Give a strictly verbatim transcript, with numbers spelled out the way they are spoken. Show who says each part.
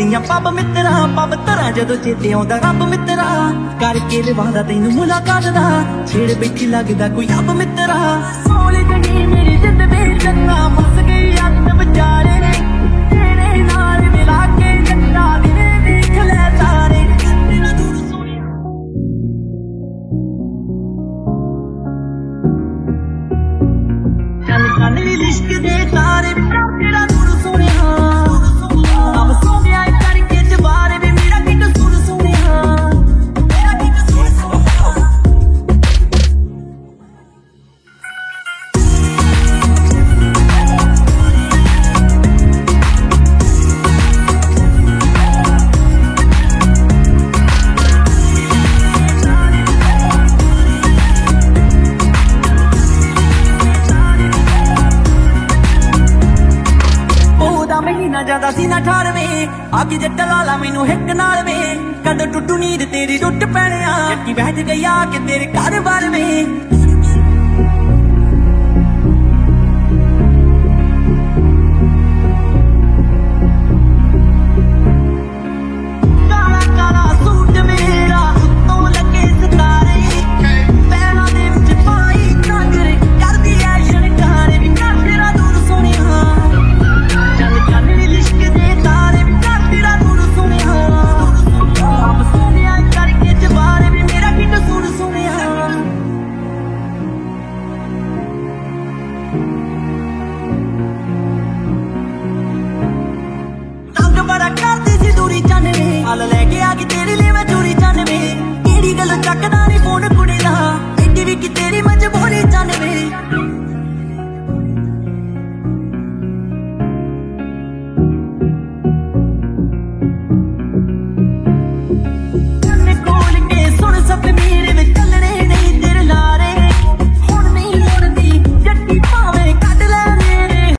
Speaker 1: ਦੀਆਂ ਪੱਬ ਮਿੱਤਰਾ ਪੱਬ ਤਰਾਂ ਜਦੋਂ ਚੇਤੇ ਆਉਂਦਾ ਰੱਬ ਮਿੱਤਰਾ ਕਰਕੇ ਲਿਵਾਦਾ ਤੈਨੂੰ ਮੁਲਾਕਾਤ ਦਾ ਛੇੜ ਬੈਠੀ ਲੱਗਦਾ ਕੋਈ ਅੱਬ ਮਿੱਤਰਾ ਸੋਹਣੀ ਜਗੀ ਮੇਰੀ ਜਿੰਦ ਦੇ ਚੰਗਾ ਫਸ ਗਈ ਅੱਤ ਵਿਚਾਰੇ ਤੇਰੇ ਨਾਲ ਮਿਲਾ ਕੇ ਜੱਟਾ ਦਿਨੇ ਦੇਖ ਲੈ ਤਾਰੇ ਤੇਰਾ ਦੂਰ ਸੋਹਣਿਆ ਚੱਲ ਕੰਨ ਵੀ ਲਿਸ਼ਕ ਦੇ ਤਾਰੇ ਤੇਰਾ ਦੂਰ ਸੋਹਣਿਆ ਆਪ ਸੋਹਣਿਆ ਕਰਕੇ ਜਵਾਰੇ ਵੀ ਮੇਰਾ ਕੀ ਕਸੂਰ ਸੋਹਣਿਆ ਮੇਰਾ ਕੀ ਕਸੂਰ ਸੋਹਣਿਆ ਮਹੀਨਾ ਜਾਂਦਾ ਸੀ ਨਾ ਅਠਾਰਵੇਂ ਆ ਕੇ ਜੱਟ ਲਾਲਾ ਮੈਨੂੰ ਹਿੱਕ ਨਾਲ ਵੇ ਕਦੋਂ ਟੁੱਟੂ ਨੀਂਦ ਤੇਰੀ ਟੁੱਟ ਪੈਣਿਆ ਜੱਟੀ ਬਹਿ ਗਈ ਆ ਕੇ ਤੇਰੇ ਘਰ ਬਾਰ ਵੇ